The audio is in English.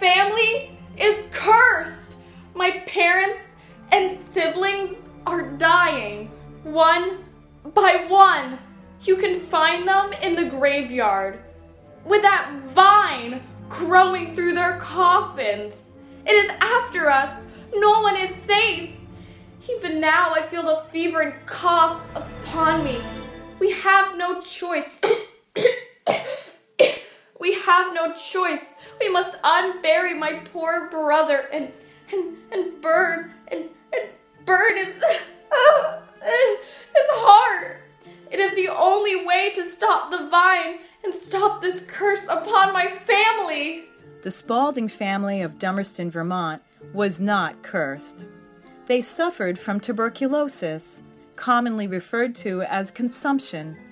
family is cursed. My parents and siblings are dying, one by one. You can find them in the graveyard, with that vine growing through their coffins. It is after us. No one is safe. Even now I feel the fever and cough upon me. We have no choice. We have no choice. We must unbury my poor brother and burn his heart. It is the only way to stop the vine and stop this curse upon my family. The Spaulding family of Dummerston, Vermont, was not cursed. They suffered from tuberculosis, commonly referred to as consumption.